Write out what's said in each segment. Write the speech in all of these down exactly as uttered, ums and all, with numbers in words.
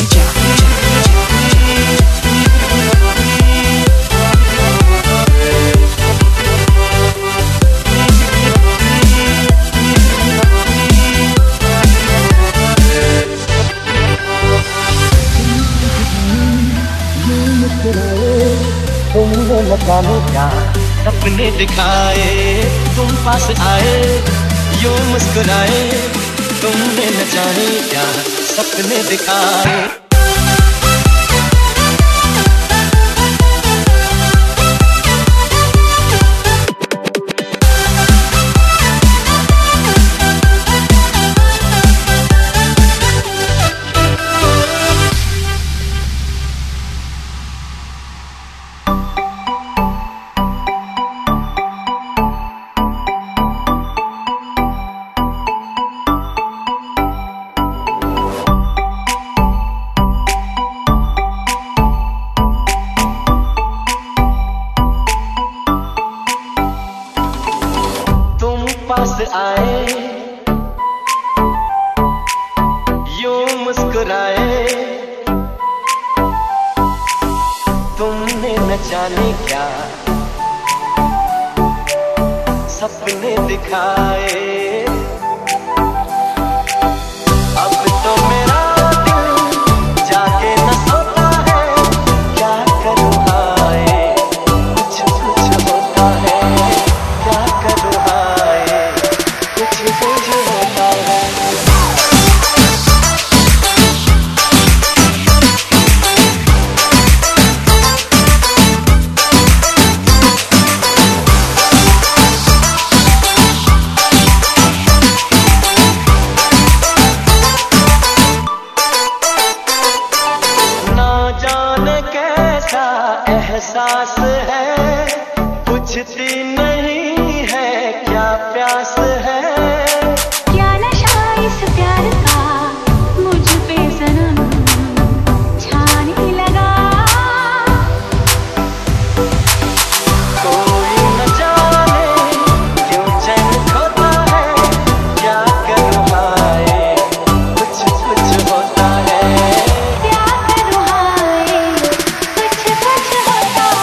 तुमने न जाने क्या सपने दिखाए, तुम पास आए यूं मुस्कुराए, तुमने न जाने क्या सपने दिखाए। पास आए यूं मुस्कुराए, तुमने न जाने क्या सपने दिखाए। अब तो मेरा दिल जाके न सोता है, क्या करूँ हाय कुछ कुछ होता है, क्या करूँ हाय कुछ कुछ होता है। एहसास है पूछती नहीं है क्या प्यास है, क्या नशा इस प्यार का मुझ पे सनम छाने लगा। कोई न जाने क्यों चैन खोता है, क्या करूँ हाय कुछ कुछ होता है, क्या करूँ हाय कुछ कुछ होता है।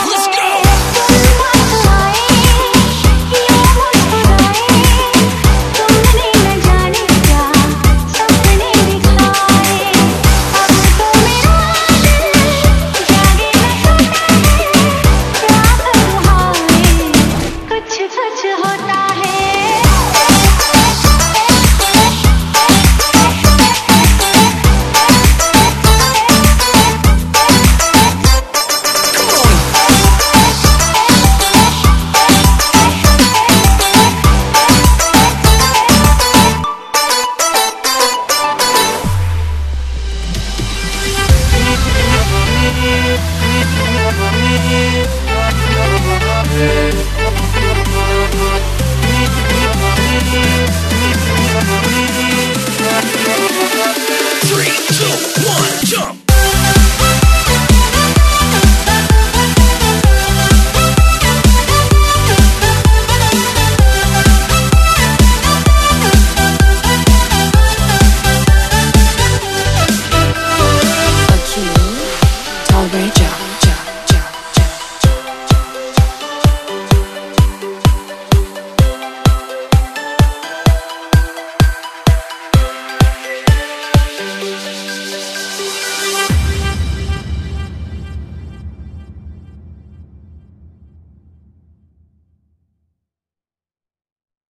Three, two, one, jump!